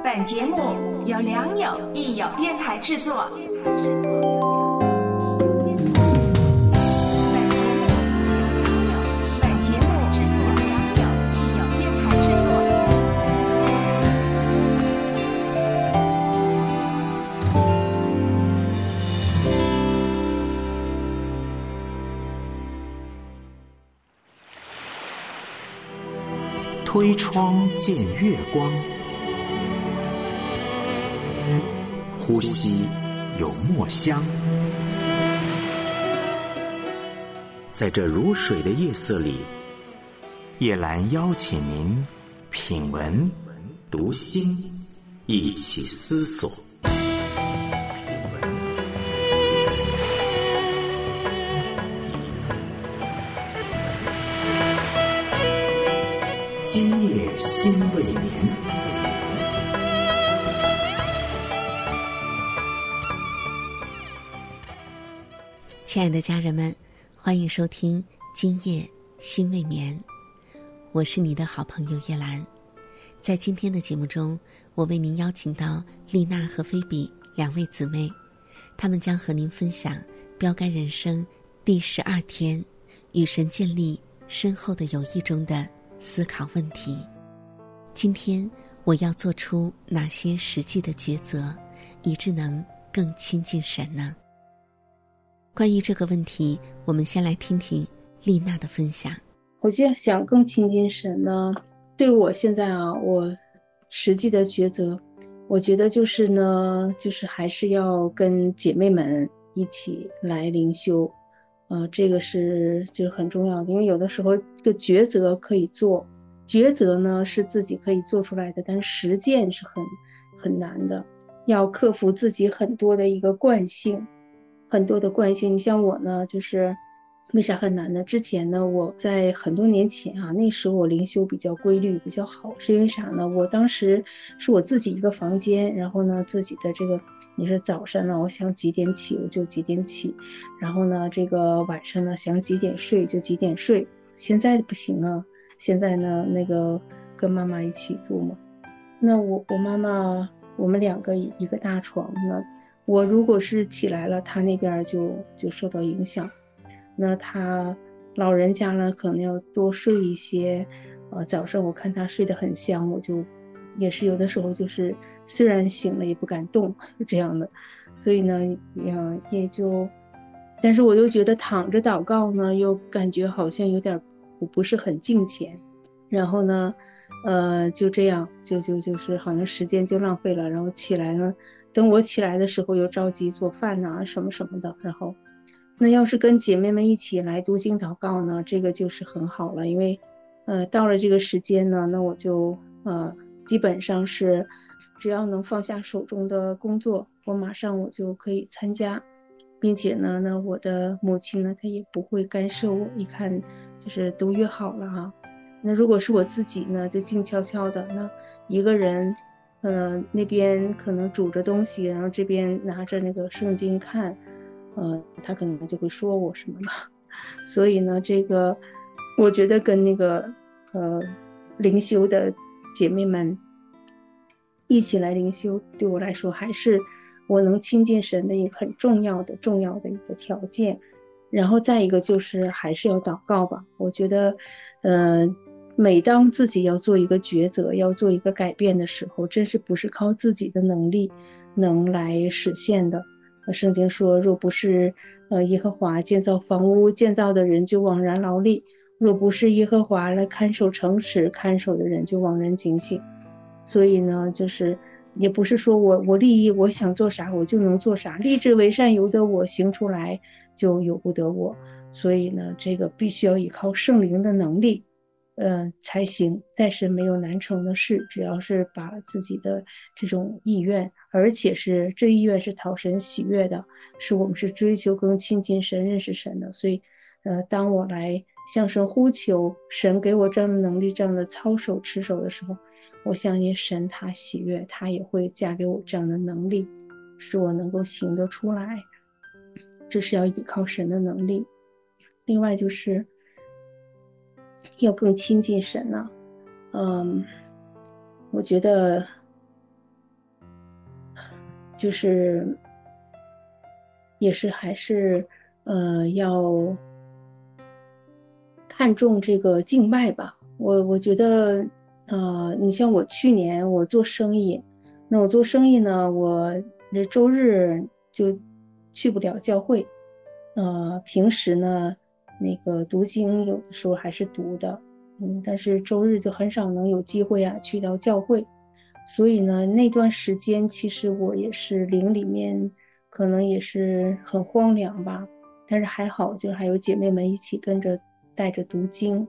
本节目由良友益友电台制作。 推窗见月光，呼吸有墨香。在这如水的夜色里，叶兰邀请您品文读心，一起思索。今夜心未眠。 亲爱的家人们，欢迎收听今夜心未眠，我是你的好朋友叶兰。在今天的节目中，我为您邀请到丽娜和菲比两位姊妹，她们将和您分享标杆人生第12天与神建立深厚的友谊中的思考问题。今天我要做出哪些实际的抉择，以致能更亲近神呢？关于这个问题，我们先来听听丽娜的分享。 我就想更亲近神呢，对我现在我实际的抉择，我觉得就是还是要跟姐妹们一起来灵修。这个就是很重要的，因为有的时候这个抉择可以做，抉择呢是自己可以做出来的，但实践是很难的，要克服自己很多的一个惯性，很多的惯性。你像我呢，就是为啥很难呢？之前呢，我在很多年前那时候我灵修比较规律比较好，是因为啥呢？我当时是我自己一个房间，然后呢自己的这个，你说早上呢我想几点起我就几点起，然后呢这个晚上呢想几点睡就几点睡。现在不行啊，现在呢那个跟妈妈一起住嘛，那我妈妈我们两个一个大床呢，我如果是起来了，她那边就受到影响。那他老人家呢可能要多睡一些，早上我看他睡得很香，我就也是有的时候就是虽然醒了也不敢动这样的，所以呢也就，但是我又觉得躺着祷告呢又感觉好像有点不是很敬虔，然后呢就这样就是好像时间就浪费了，然后起来呢，等我起来的时候又着急做饭什么什么的，然后那要是跟姐妹们一起来读经祷告呢，这个就是很好了，因为到了这个时间呢，那我就基本上是只要能放下手中的工作，我马上我就可以参加，并且呢那我的母亲呢她也不会干涉我，一看就是都约好了那如果是我自己呢，就静悄悄的，那一个人那边可能煮着东西，然后这边拿着那个圣经看，他可能就会说我什么的。所以呢这个我觉得跟那个灵修的姐妹们一起来灵修，对我来说还是我能亲近神的一个很重要的一个条件。然后再一个就是还是要祷告吧，我觉得每当自己要做一个抉择，要做一个改变的时候，真是不是靠自己的能力能来实现的。圣经说，若不是耶和华建造房屋，建造的人就枉然劳力；若不是耶和华来看守城池，看守的人就枉然警醒。所以呢，就是也不是说我立意我想做啥我就能做啥，立志为善由得我，行出来就由不得我。所以呢，这个必须要依靠圣灵的能力才行。但是没有难成的事，只要是把自己的这种意愿，而且是这意愿是讨神喜悦的，是我们是追求更亲近神认识神的。所以当我来向神呼求，神给我这样的能力，这样的操守持守的时候，我相信神他喜悦，他也会加给我这样的能力，使我能够行得出来。这是要依靠神的能力。另外就是要更亲近神我觉得就是也是还是要看重这个敬拜吧。我觉得你像我去年我做生意，那我做生意呢，我这周日就去不了教会，平时呢那个读经有的时候还是读的，但是周日就很少能有机会去到教会，所以呢那段时间其实我也是灵里面可能也是很荒凉吧，但是还好就是还有姐妹们一起跟着带着读经。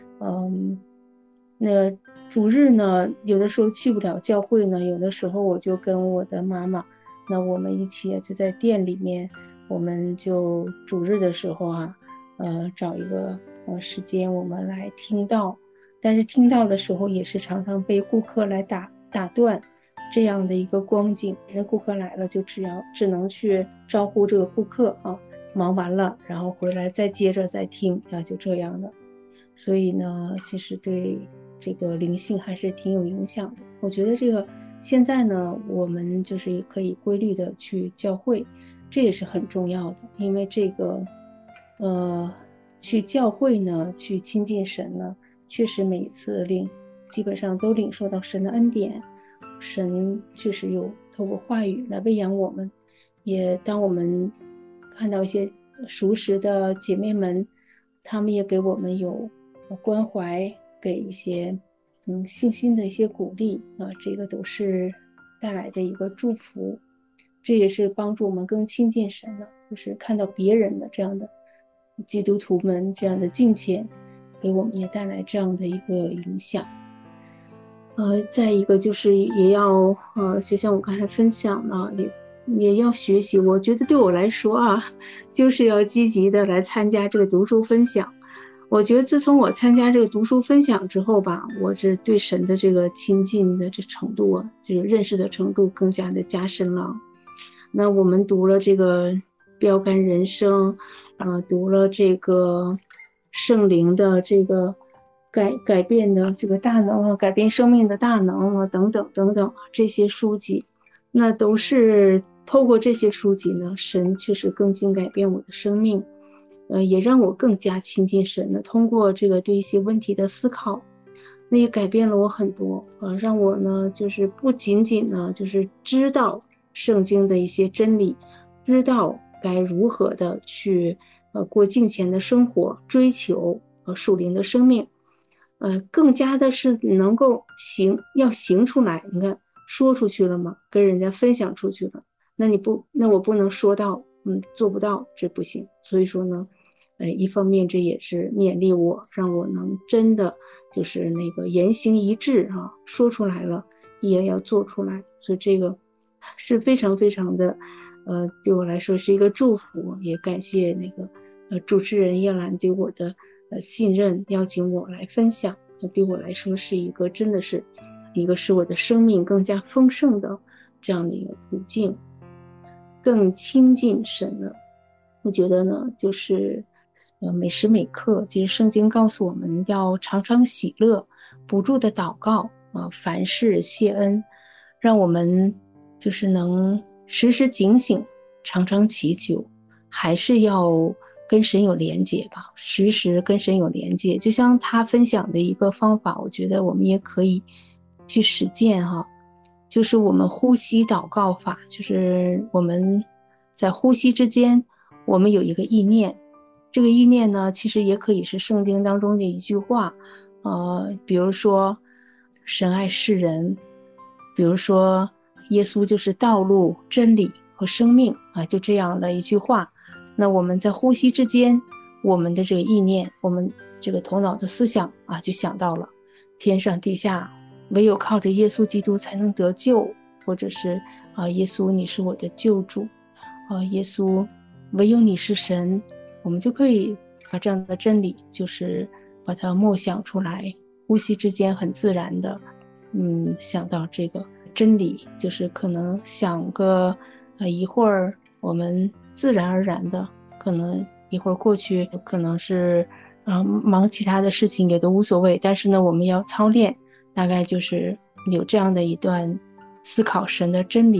那主日呢有的时候去不了教会呢，有的时候我就跟我的妈妈，那我们一起就在店里面，我们就主日的时候找一个时间我们来听道，但是听道的时候也是常常被顾客来打断这样的一个光景，那顾客来了就只能去招呼这个顾客忙完了然后回来再接着再听就这样的。所以呢其实对这个灵性还是挺有影响的。我觉得这个现在呢我们就是可以规律的去教会，这也是很重要的，因为这个去教会呢去亲近神呢，确实每一次基本上都领受到神的恩典，神确实有透过话语来喂养我们，也当我们看到一些熟识的姐妹们，她们也给我们有关怀，给一些信心的一些鼓励这个都是带来的一个祝福，这也是帮助我们更亲近神的，就是看到别人的这样的基督徒们这样的敬虔，给我们也带来这样的一个影响。再一个就是也要就像我刚才分享了，也要学习。我觉得对我来说就是要积极的来参加这个读书分享。我觉得自从我参加这个读书分享之后吧，我这对神的这个亲近的这程度就是认识的程度更加的加深了。那我们读了这个标杆人生读了这个圣灵的这个改变的这个大能改变生命的大能等等等等这些书籍，那都是透过这些书籍呢，神确实更新改变我的生命，也让我更加亲近神了。通过这个对一些问题的思考，那也改变了我很多让我呢就是不仅仅呢就是知道圣经的一些真理，知道该如何的去过敬虔的生活，追求属灵的生命，更加的是能够要行出来。你看说出去了吗？跟人家分享出去了，那我不能说到做不到，这不行。所以说呢一方面这也是勉励我，让我能真的就是那个言行一致说出来了也要做出来。所以这个是非常非常的对我来说是一个祝福，也感谢那个主持人叶兰对我的信任，邀请我来分享，对我来说是一个真的是一个使我的生命更加丰盛的这样的一个途径，更亲近神了。我觉得呢就是每时每刻，其实圣经告诉我们要常常喜乐，不住的祷告凡事谢恩，让我们就是能时时警醒，常常祈求，还是要跟神有连结吧，时时跟神有连结。就像他分享的一个方法，我觉得我们也可以去实践就是我们呼吸祷告法，就是我们在呼吸之间我们有一个意念，这个意念呢其实也可以是圣经当中的一句话比如说神爱世人，比如说耶稣就是道路真理和生命就这样的一句话。那我们在呼吸之间，我们的这个意念，我们这个头脑的思想就想到了天上地下唯有靠着耶稣基督才能得救，或者是耶稣你是我的救主耶稣唯有你是神，我们就可以把这样的真理就是把它默想出来，呼吸之间很自然的想到这个真理，就是可能想个一会儿，我们自然而然的可能一会儿过去，可能是忙其他的事情也都无所谓，但是呢我们要操练，大概就是有这样的一段思考神的真理，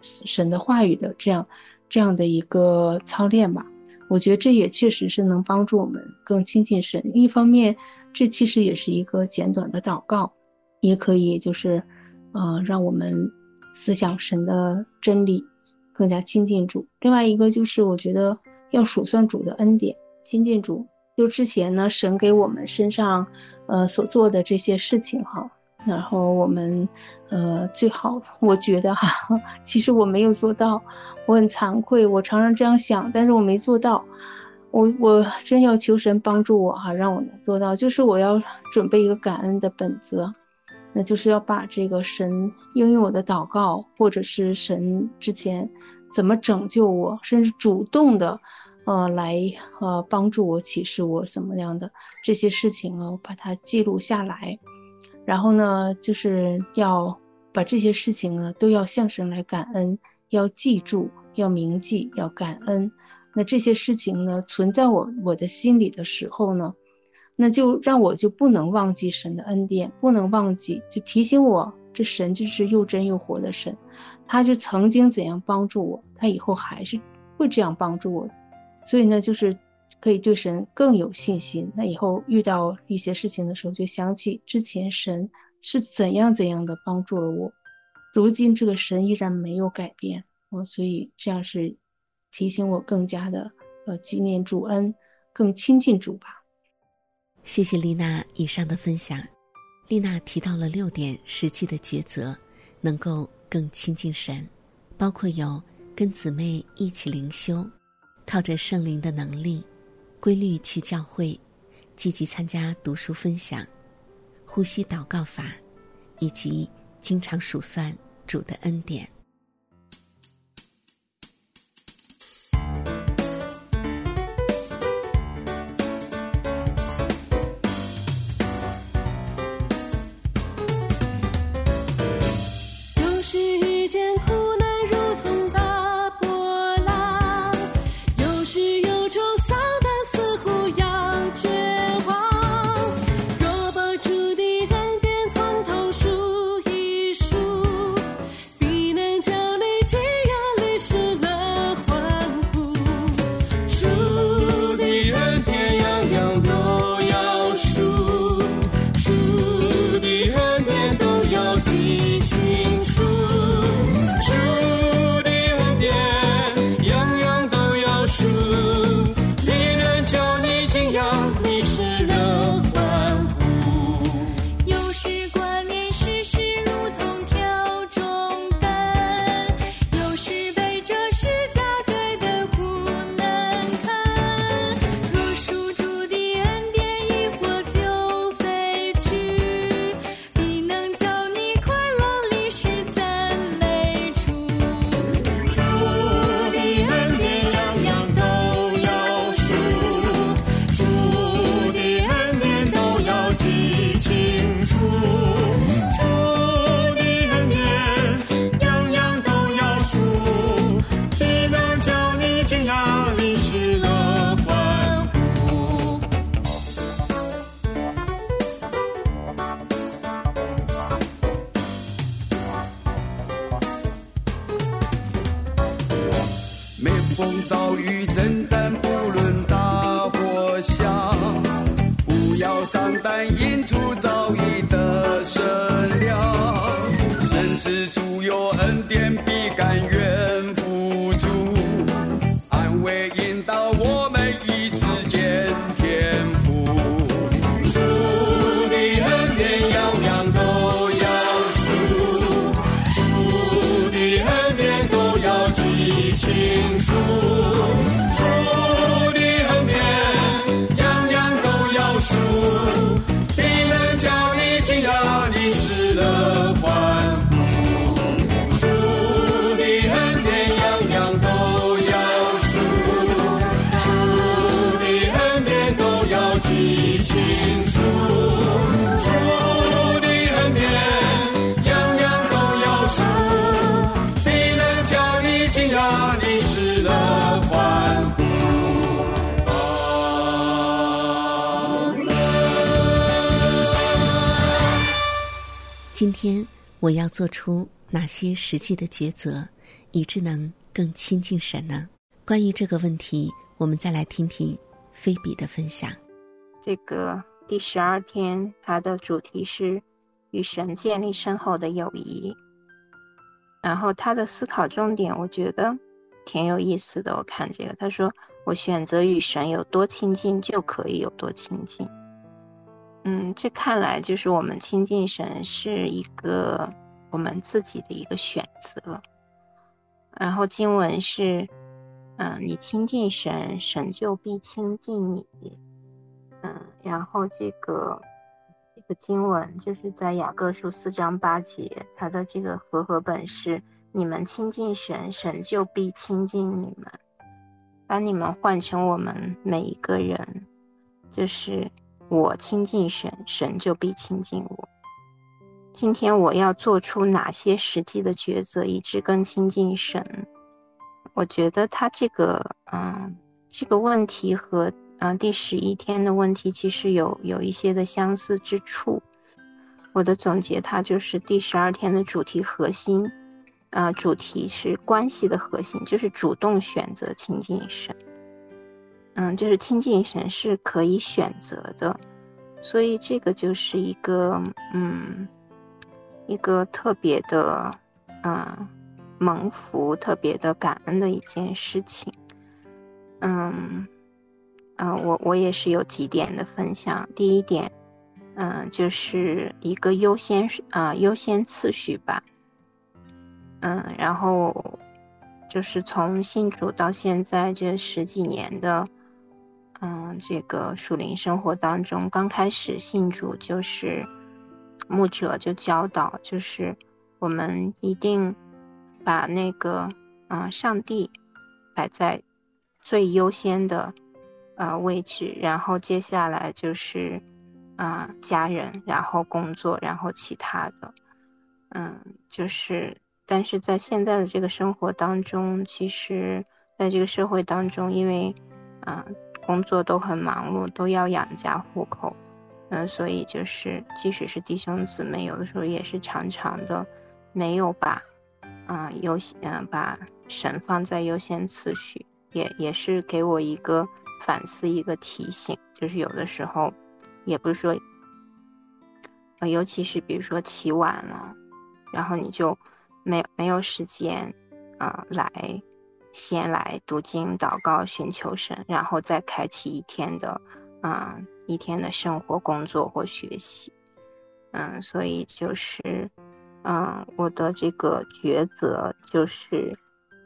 神的话语的这样的一个操练吧。我觉得这也确实是能帮助我们更亲近神。一方面这其实也是一个简短的祷告，也可以就是让我们思想神的真理，更加亲近主。另外一个就是我觉得要数算主的恩典，亲近主。就之前呢神给我们身上所做的这些事情哈，然后我们最好我觉得其实我没有做到，我很惭愧，我常常这样想，但是我没做到。我真要求神帮助我让我能做到。就是我要准备一个感恩的本子，那就是要把这个神应用我的祷告，或者是神之前怎么拯救我，甚至主动的来帮助我启示我什么样的这些事情我把它记录下来。然后呢就是要把这些事情呢都要向神来感恩，要记住，要铭记，要感恩。那这些事情呢存在我的心里的时候呢，那就让我就不能忘记神的恩典，不能忘记，就提醒我这神就是又真又活的神，他就曾经怎样帮助我，他以后还是会这样帮助我。所以呢就是可以对神更有信心。那以后遇到一些事情的时候，就想起之前神是怎样的帮助了我，如今这个神依然没有改变所以这样是提醒我更加的纪念主恩，更亲近主吧。 谢谢丽娜以上的分享。丽娜提到了6点实际的抉择，能够更亲近神，包括有跟姊妹一起灵修，靠着圣灵的能力规律去教会，积极参加读书分享，呼吸祷告法，以及经常数算主的恩典。 风遭遇征战，不论大或小，不要上当，因主早已得胜了。神是主有恩典，必甘愿付出，安慰引导我们一直见天赋。主的恩典样样都要数，主的恩典都要记清楚。主的恩典样样都要数，必能叫你惊讶，你失了欢呼。主的恩典样样都要数，主的恩典都要记清楚。主的恩典样样都要数，必能叫你惊讶，你失了欢呼。 今天我要做出哪些实际的抉择，以致能更亲近神呢？关于这个问题，我们再来听听菲比的分享。 这个第12天，它的主题是与神建立深厚的友谊。然后他的思考重点我觉得挺有意思的，我看这个他说，我选择与神有多亲近就可以有多亲近。这看来就是我们亲近神是一个我们自己的一个选择。然后经文是你亲近神，神就必亲近你。然后这个经文就是在雅各书4章8节，它的这个和本是你们亲近神，神就必亲近你们。把你们换成我们每一个人，就是我亲近神，神就必亲近我。今天我要做出哪些实际的抉择，以致更亲近神？我觉得他这个问题和第11天的问题其实有一些的相似之处。我的总结，它就是第12天的主题核心，主题是关系的核心，就是主动选择亲近神。就是亲近神是可以选择的，所以这个就是一个特别的蒙福、特别的感恩的一件事情。我也是有几点的分享。第一点，就是一个优先次序吧。然后就是从信主到现在这10几年的这个属灵生活当中，刚开始信主就是牧者就教导，就是我们一定把那个上帝摆在最优先的位置，然后接下来就是家人，然后工作，然后其他的。但是在现在的这个生活当中，其实在这个社会当中，因为工作都很忙碌，都要养家糊口，所以就是即使是弟兄姊妹，有的时候也是常常的没有把把神放在优先次序，也是给我一个反思，一个提醒，就是有的时候也不是说尤其是比如说起晚了，然后你就没有时间先来读经祷告寻求神，然后再开启一天的生活工作或学习。所以就是我的这个抉择就是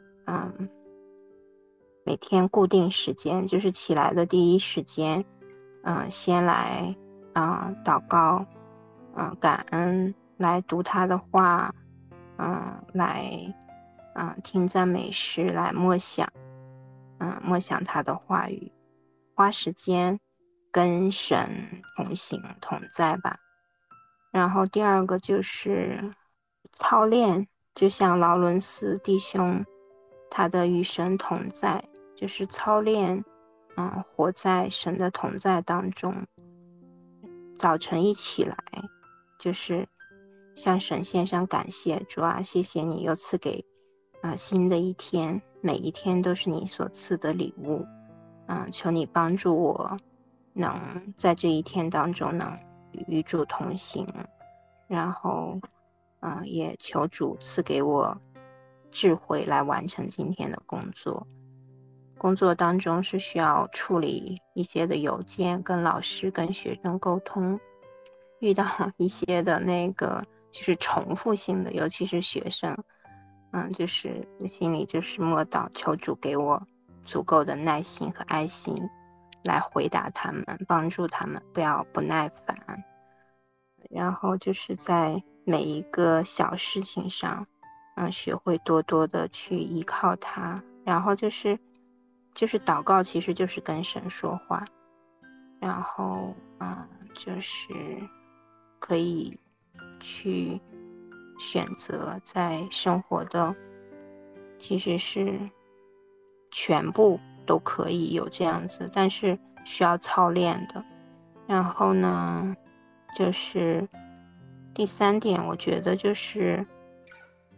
每天固定时间，就是起来的第一时间先来祷告，感恩，来读他的话，来听赞美诗，来默想他的话语，花时间跟神同行同在吧。然后第二个就是操练，就像劳伦斯弟兄他的与神同在，就是操练活在神的同在当中。早晨一起来就是向神献上感谢，主啊，谢谢你又赐给新的一天，每一天都是你所赐的礼物。求你帮助我能在这一天当中能与主同行，然后也求主赐给我智慧来完成今天的工作。工作当中是需要处理一些的邮件，跟老师跟学生沟通，遇到一些的那个就是重复性的，尤其是学生，就是心里就是默祷，求主给我足够的耐心和爱心来回答他们，帮助他们不要不耐烦。然后就是在每一个小事情上学会多多的去依靠他。然后就是祷告其实就是跟神说话，然后就是可以去选择在生活的其实是全部都可以有这样子，但是需要操练的。然后呢就是第3点，我觉得就是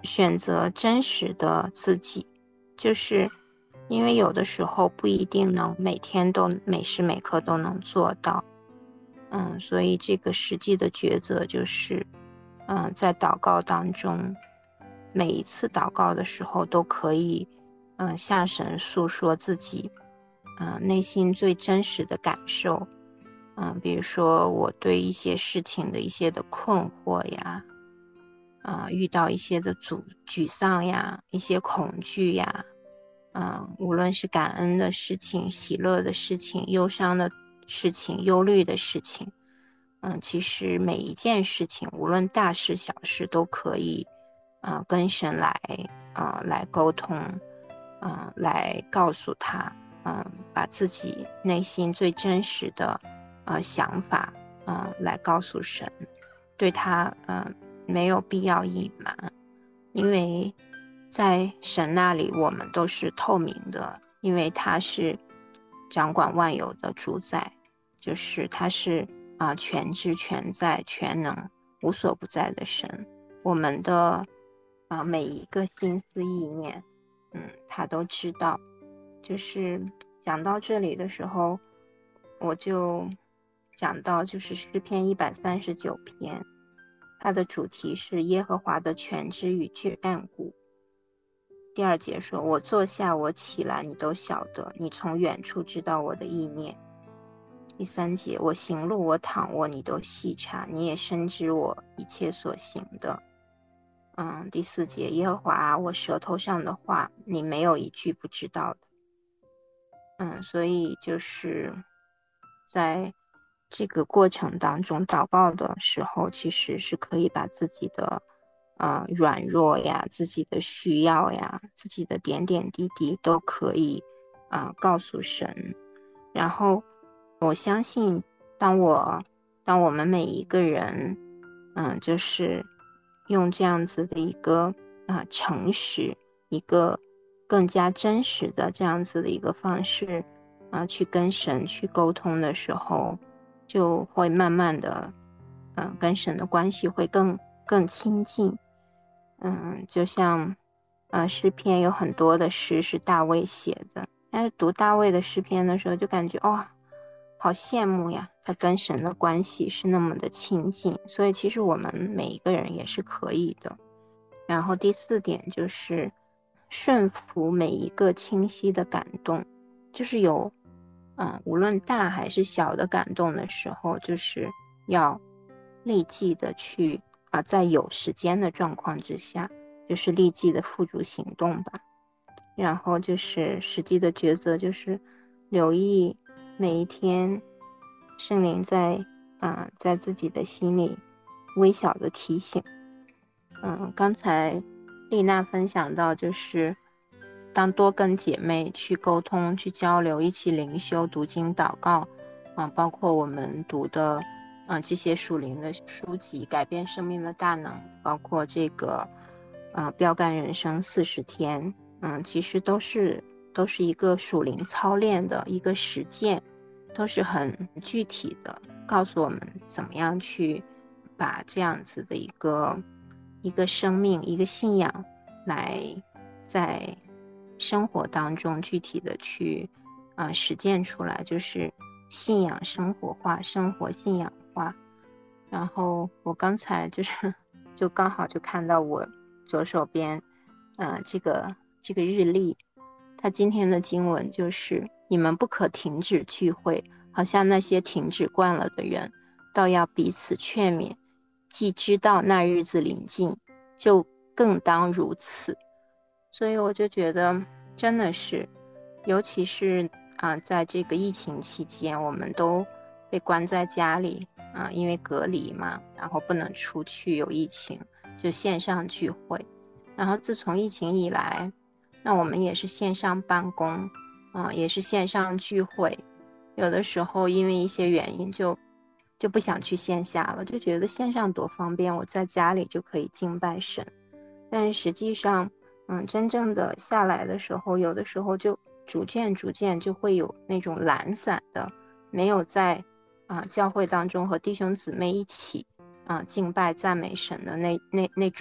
选择真实的自己，就是因为有的时候不一定能每天都每时每刻都能做到，所以这个实际的抉择就是，在祷告当中，每一次祷告的时候都可以，向神诉说自己，内心最真实的感受，比如说我对一些事情的一些的困惑呀，遇到一些的沮丧呀，一些恐惧呀，无论是感恩的事情、喜乐的事情、忧伤的事情、忧虑的事情，其实每一件事情，无论大事小事，都可以，跟神来沟通，来告诉他，把自己内心最真实的想法，来告诉神，对他，没有必要隐瞒，因为在神那里我们都是透明的，因为他是掌管万有的主宰，就是他是全知全在全能无所不在的神，我们的每一个心思意念，他都知道。就是讲到这里的时候，我就讲到就是诗篇139篇，它的主题是耶和华的全知与眷顾。第2节说，我坐下我起来你都晓得，你从远处知道我的意念。第3节，我行路我躺卧你都细察，你也深知我一切所行的。第4节，耶和华我舌头上的话你没有一句不知道的。所以就是在这个过程当中祷告的时候，其实是可以把自己的软弱呀，自己的需要呀，自己的点点滴滴都可以告诉神。然后我相信当我们每一个人就是用这样子的一个诚实，一个更加真实的这样子的一个方式去跟神去沟通的时候，就会慢慢的跟神的关系会更亲近。就像诗篇有很多的诗是大卫写的，但是读大卫的诗篇的时候就感觉好羡慕呀，他跟神的关系是那么的亲近，所以其实我们每一个人也是可以的。然后第4点就是顺服每一个清晰的感动，就是有无论大还是小的感动的时候，就是要立即的去在有时间的状况之下，就是立即的付诸行动吧。然后就是实际的抉择，就是留意每一天圣灵在自己的心里微小的提醒。刚才丽娜分享到，就是当多跟姐妹去沟通去交流，一起灵修读经祷告，包括我们读的这些属灵的书籍，改变生命的大能，包括这个标杆人生40天，其实都是一个属灵操练的一个实践，都是很具体的告诉我们怎么样去把这样子的一个生命一个信仰来在生活当中具体的去实践出来，就是信仰生活化，生活信仰化。然后我刚才就刚好就看到我左手边这个日历，它今天的经文就是你们不可停止聚会，好像那些停止惯了的人，倒要彼此劝勉，既知道那日子临近，就更当如此。所以我就觉得真的是，尤其是在这个疫情期间，我们都被关在家里因为隔离嘛，然后不能出去，有疫情就线上聚会。然后自从疫情以来，那我们也是线上办公也是线上聚会，有的时候因为一些原因就不想去线下了，就觉得线上多方便，我在家里就可以敬拜神。但是实际上真正的下来的时候，有的时候就逐渐就会有那种懒散的，没有在教会当中和弟兄姊妹一起敬拜赞美神的那种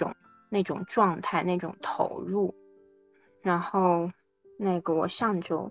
那种状态，那种投入。然后那个我上周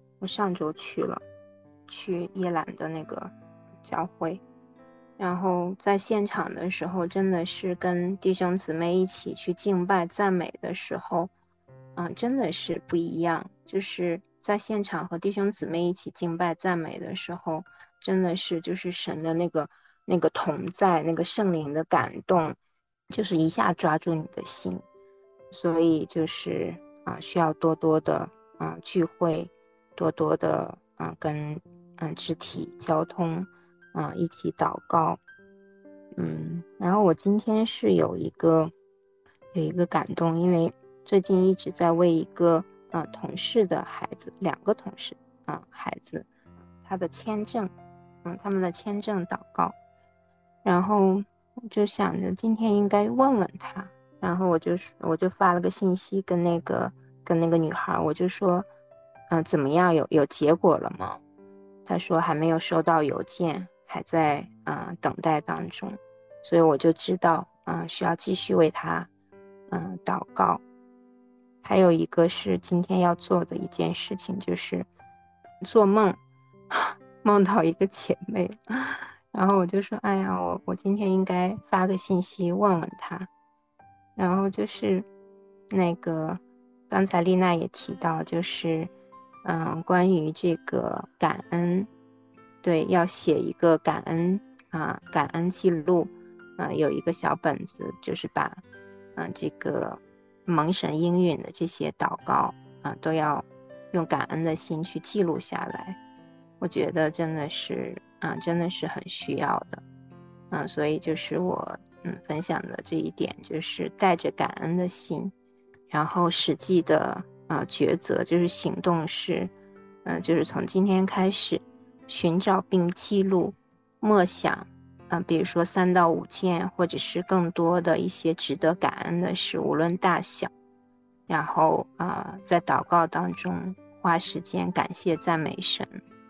去耶兰的那个教会，然后在现场的时候真的是跟弟兄姊妹一起去敬拜赞美的时候，真的是不一样。就是在现场和弟兄姊妹一起敬拜赞美的时候，真的是就是神的那个同在，那个圣灵的感动，就是一下抓住你的心。所以就是需要多多的聚会，多多的跟肢体交通一起祷告。然后我今天是有一个感动，因为最近一直在为一个同事的孩子，2个同事孩子他的签证他们的签证祷告。然后我就想着今天应该问问他，然后我就发了个信息跟那个女孩，我就说怎么样，有结果了吗？他说还没有收到邮件，还在等待当中。所以我就知道需要继续为他祷告。还有一个是今天要做的一件事情，就是做梦到一个姐妹，然后我就说哎呀，我今天应该发个信息问问她。然后就是那个刚才丽娜也提到，就是关于这个感恩，对，要写一个感恩记录，有一个小本子，就是把这个蒙神应允的这些祷告都要用感恩的心去记录下来。我觉得真的是很需要的。所以就是我分享的这一点，就是带着感恩的心，然后实际的抉择，就是行动是就是从今天开始寻找并记录默想比如说3到5件或者是更多的一些值得感恩的事，无论大小，然后在祷告当中花时间感谢赞美神。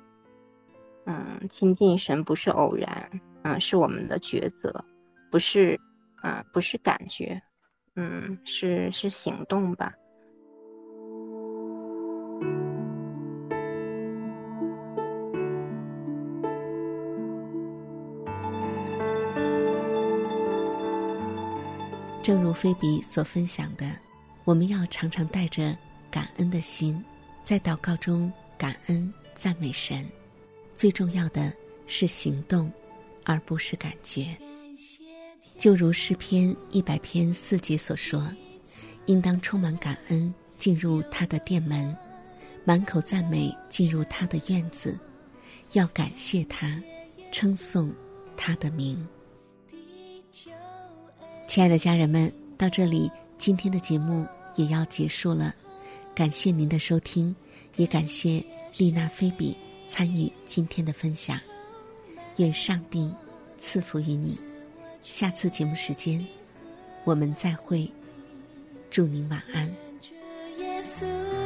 亲近神不是偶然，是我们的抉择，不是感觉，是行动吧。 正如菲比所分享的，我们要常常带着感恩的心，在祷告中感恩赞美神。最重要的是行动，而不是感觉。就如诗篇100篇4节所说，应当充满感恩进入他的殿门，满口赞美进入他的院子，要感谢他，称颂他的名。亲爱的家人们，到这里今天的节目也要结束了，感谢您的收听，也感谢丽娜菲比参与今天的分享。愿上帝赐福于你，下次节目时间我们再会，祝您晚安。 耶稣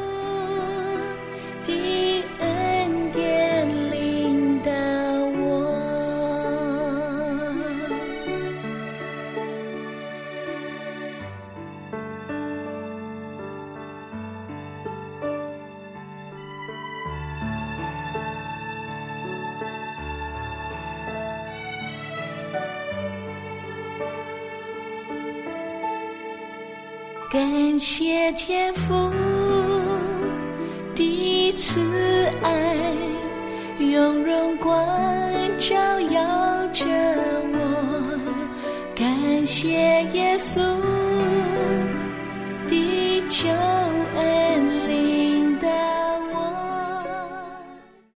的恩典领导我，感谢天父的慈爱，用荣光照耀着我。感谢耶稣的救